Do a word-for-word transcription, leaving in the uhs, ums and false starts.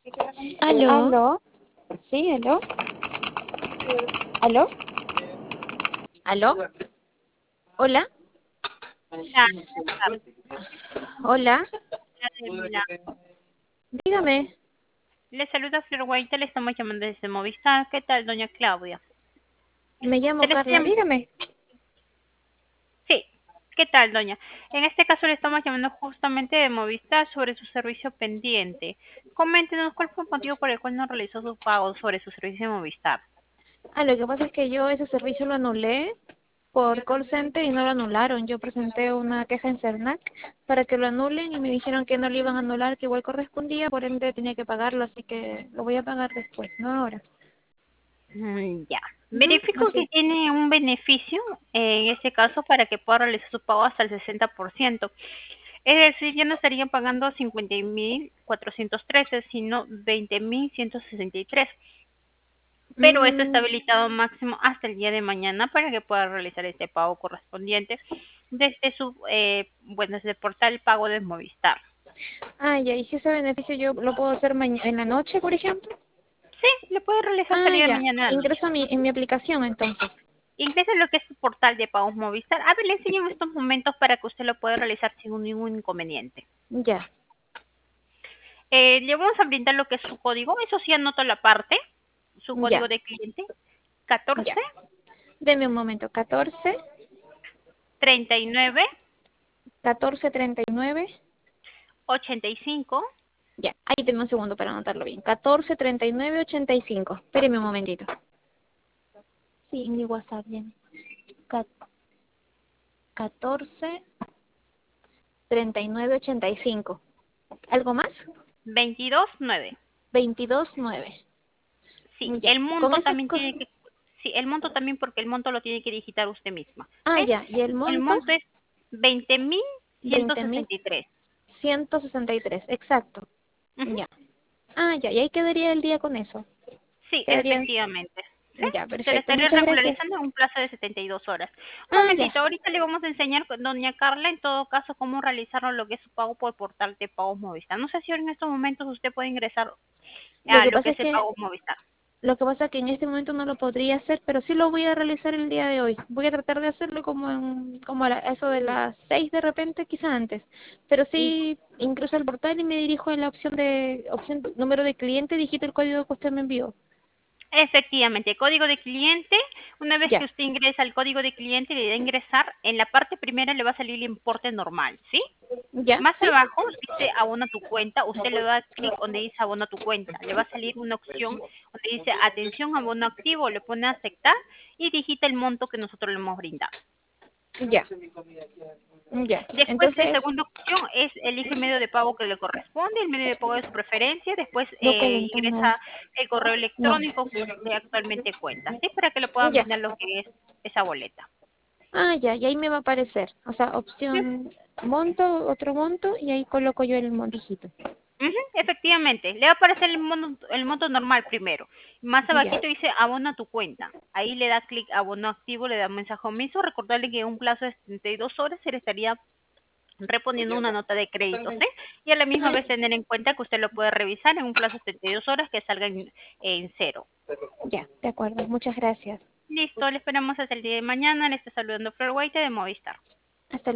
Aló, ¿Aló? Sí, ¿aló? ¿Aló? ¿Aló? Hola, hola, hola, hola. dígame, Le saluda Flor Guaita, le estamos llamando desde Movistar. ¿Qué tal, doña Claudia? me Se llamo le está Carla, llam- dígame. Sí, ¿qué tal, doña? En este caso le estamos llamando justamente de Movistar sobre su servicio pendiente. Coméntenos cuál fue el motivo por el cual no realizó su pago sobre su servicio de Movistar. Ah, lo que pasa es que yo ese servicio lo anulé por call center y no lo anularon. Yo presenté una queja en CERNAC para que lo anulen y me dijeron que no lo iban a anular, que igual correspondía, por ende tenía que pagarlo, así que lo voy a pagar después, no ahora. Mm, ya. Ujú, Verifico así que es. tiene un beneficio eh, en este caso para que pueda realizar su pago hasta el sesenta por ciento. Es decir, ya no estarían pagando cincuenta mil cuatrocientos trece, sino veinte mil ciento sesenta y tres. Pero esto está Mm, habilitado máximo hasta el día de mañana para que pueda realizar este pago correspondiente desde su, eh, bueno, desde el portal pago de Movistar. ah, ya, y si ese beneficio yo lo puedo hacer maña- en la noche, por ejemplo. Sí, le puede realizar hasta el Ah, día de ya. mañana a la noche. Ingreso a mi, en mi aplicación entonces. Ingrese en lo que es su portal de pagos Movistar. A ver, le enseño en estos momentos para que usted lo pueda realizar sin ningún inconveniente. Ya, Eh, le vamos a brindar lo que es su código. Eso sí, anota la parte. Su ya, código de cliente. catorce ya. Deme un momento. Catorce, treinta y nueve catorce treinta y nueve. ochenta y cinco. Ya, ahí deme un segundo para anotarlo bien. Catorce treinta y nueve ochenta y cinco. Espéreme un momentito. Sí, en mi WhatsApp, ya. Ca- catorce treinta y nueve ochenta y cinco. ¿Algo más? veintidós nueve. Veintidós nueve. Sí, Ya, el con monto esas también cosas. tiene que, sí, el monto también porque el monto lo tiene que digitar usted misma. Ah, ¿Sí? ya, y el El monto, monto es veinte mil ciento veinte mil sesenta y tres. ciento sesenta y tres. Exacto. Ujú. Ya. Ah, ya, y ahí quedaría el día con eso. Sí, Quedarían. efectivamente. Sí, Ya, se le perfecto. estaría Muchas gracias. regularizando en un plazo de setenta y dos horas. Un Ah, ya. momentito, ahorita le vamos a enseñar, doña Carla, en todo caso, cómo realizar lo que es su pago por portal de pagos Movistar. No sé si ahora en estos momentos usted puede ingresar Lo a que lo pasa que es es el que pago Movistar. lo que pasa es que en este momento no lo podría hacer, pero sí lo voy a realizar el día de hoy. Voy a tratar de hacerlo como en, como a la- eso de las seis de repente, quizá antes. Pero sí ingreso al portal y me dirijo a la opción de opción número de cliente, digito el código que usted me envió. Efectivamente, código de cliente. Una vez que Ya, usted ingresa al código de cliente y le da a ingresar, en la parte primera le va a salir el importe normal, ¿sí? ya, Más sí. abajo dice abona tu cuenta, usted le da clic donde dice abona tu cuenta, le va a salir una opción donde dice atención abono activo, le pone aceptar y digita el monto que nosotros le hemos brindado. Ya, ya. Después, la Entonces, segunda opción es elige el medio de pago que le corresponde, el medio de pago de su preferencia, después no eh, calentan nada. ingresa el correo No. electrónico que usted actualmente cuenta, ¿sí? Para que le puedan Ya. brindar lo que es esa boleta. Ah, ya, y ahí me va a aparecer. O sea, Sí. opción monto, otro monto, y ahí coloco yo el montijito. Ujú, efectivamente, le va a aparecer el monto, el monto normal primero. Más Ya, abajito dice abona tu cuenta. Ahí le da clic abono activo, le da mensaje omiso. Recordarle que en un plazo de setenta y dos horas se le estaría reponiendo una nota de crédito, ¿sí? Y a la misma vez tener en cuenta que usted lo puede revisar en un plazo de setenta y dos horas que salga en, en cero. ya, de acuerdo. Muchas gracias. Listo, le esperamos hasta el día de mañana. Le está saludando Flor White de Movistar. Hasta